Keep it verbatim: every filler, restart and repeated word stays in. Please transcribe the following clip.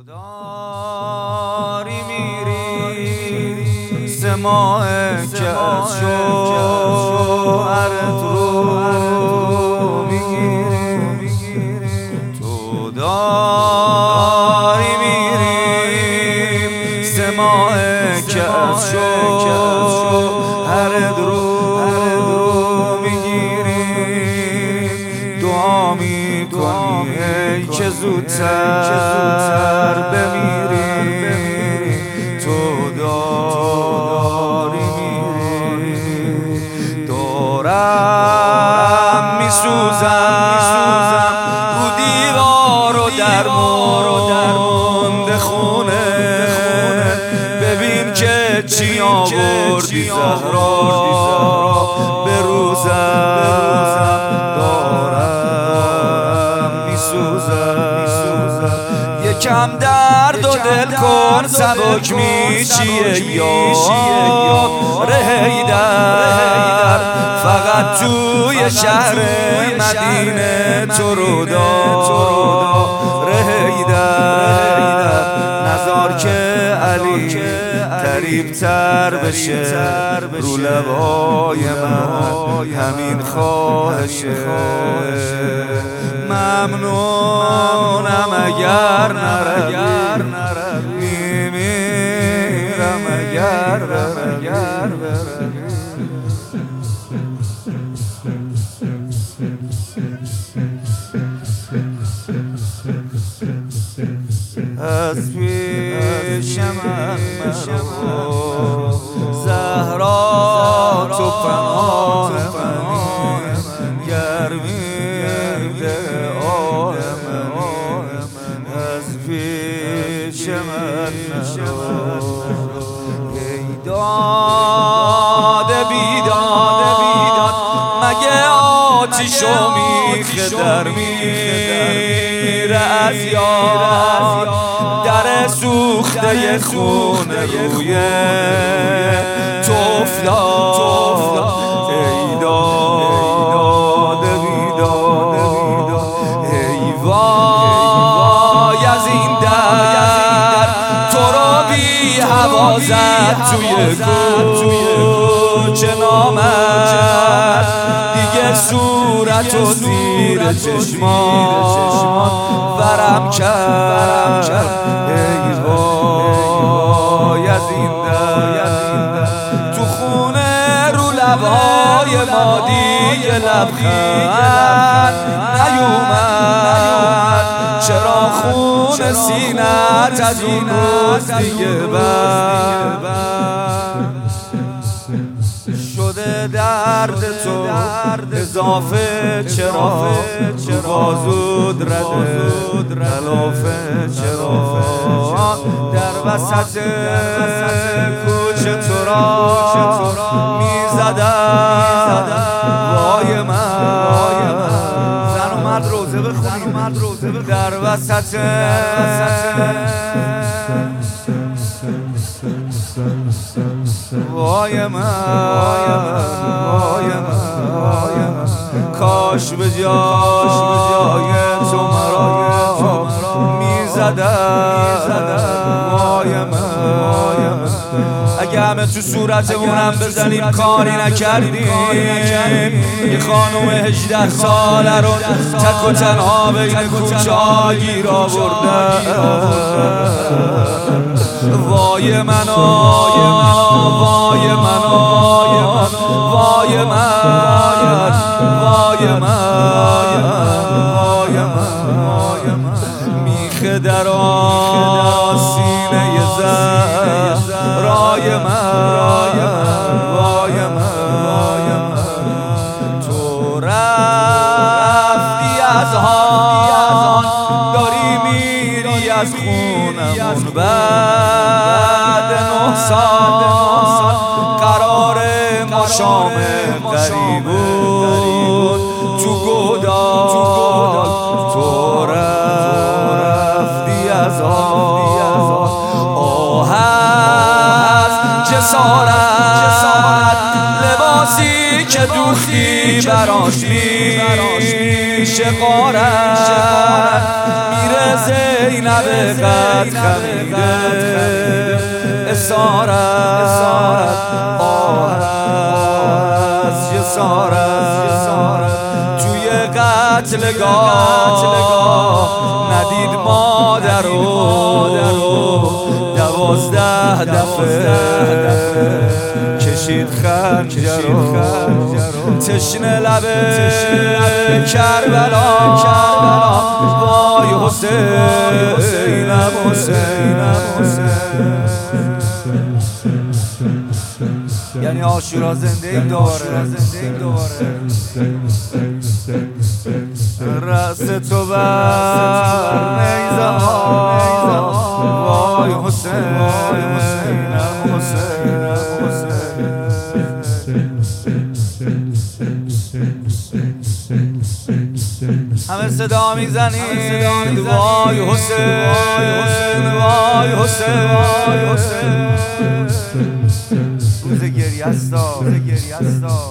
داری میری سماع که از شوهرت رو میگیری، تو داری میری سماع که از شوهرت رو میگیری، دعا میکنی ای که زودتر بمیری، تو داری میری. دارم میسوزم رو دیوار و درمونده خونه، ببین که چی آوردی زهرا به روزم. دارم میسوزم یکم درد و دل کن سبک میشیه یار حیدر، فقط توی شهر مدینه تو رو دار حیدر، نذار که علی قریب تر بشه رو لبای من، همین خواهشه. ممنونم اگر نروی، میمیرم اگر بروی. از پیش من مرو زهرا، تو پناه منی، گرمی ده آه منی. از پیش من مرو ای داد بیداد، مگه آتیشو میخه در میره از یاد، در سوخته خونه روی تو افتاد. ای داد بیداد، ای وای از این در، تو رو بی هوا زد توی کوچه نامد، دیگه صورت و زیر چشمان ورم کرد. ای وای از این در، تو خونه رو لبهای ما دیگه لبخند نیومد، چرا خون سینت از اون روز دیگه بر شده درد تو اضافه، چرا تو بازود رده ملافه، چرا در وسط کوچه تو را میزدم. وای من زن و مرد روزه بخونیم در وسط وای من، وای من، کاش به جای تو مرا میزدم. وای من، اگه همه تو صورتمونم بزنیم کاری نکردیم، یه خانوم هجده ساله رو تک و تنها بین کوچه ها گیر آوردن. وای من، وای وای من، وای من، وای من، میخه در آسینه زهرای من. وای من، تو رفتی از هان، داری میری از خونمون بعد نه سال، قرار ما شام قریبون تو گودال. تو رفتی از آه از جسارت، لباسی که دوختی براش میشه غارت، میره زینب قد خمیده اسارت آه از جسارت توی قتلگاه ندید مادر و دوازده دفعه کشید خنجر و تشنه لب کربلا وای حسینم حسینم یعنی عاشورا زنده این دوباره رأس تو بر نیزه وای حسینم حسینم همه صدا میزنید وای حسین وای حسین روز گریه استا روز گریه استا